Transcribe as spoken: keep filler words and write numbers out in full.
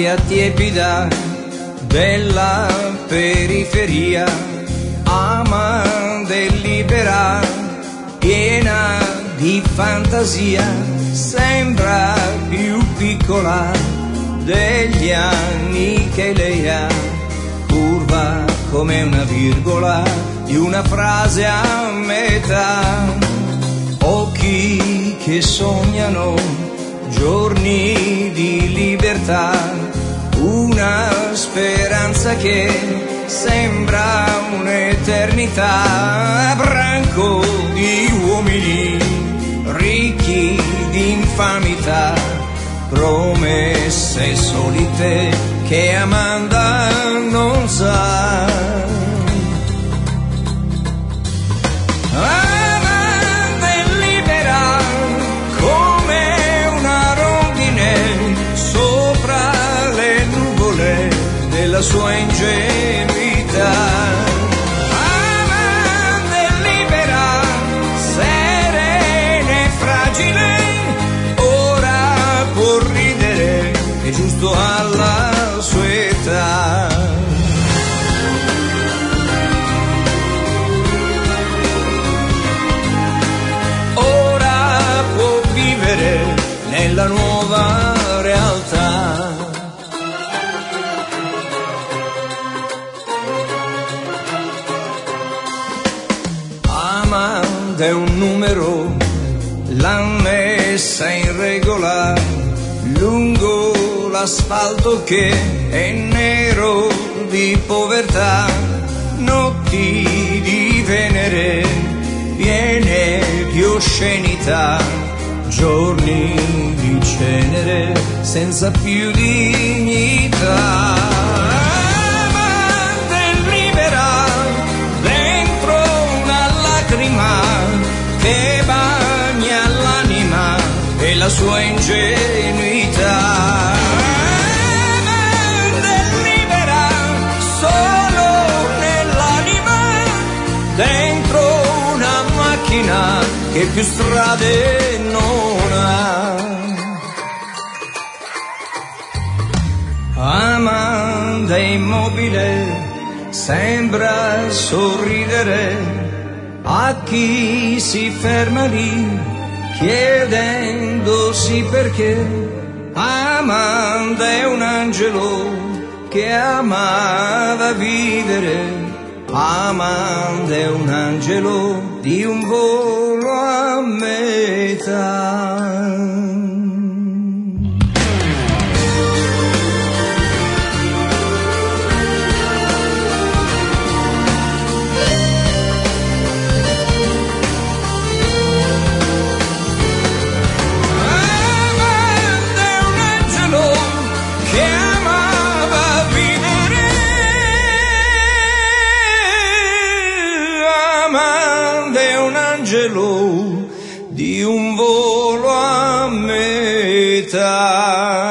aria tiepida della periferia, amante e libera, piena di fantasia, sembra più piccola degli anni che lei ha, curva come una virgola di una frase a metà, occhi che sognano giorni di libertà, una speranza che sembra un'eternità, branco di uomini ricchi di infamità, promesse solite che Amanda non sa. Amanda è libera come una rondine sopra le nuvole della sua ingenuità. Amanda è libera, serena e fragile, ora può ridere, è giusto alla sua età. Ora può vivere nella nuova realtà. Amanda è un numero, l'ha messa in regola lungo l'asfalto che è nero di povertà, notti di Venere piene di oscenità, giorni di cenere senza più dignità. Amanda è libera dentro una lacrima che bagna l'anima e la sua ingenuità. Amanda è libera solo nell'anima, dentro una macchina che più strade non ha. Amanda è immobile, sembra sorridere a chi si ferma lì chiedendosi perché. Amanda è un angelo che amava vivere. Amanda è un angelo di un volo a metà. Di un volo a metà.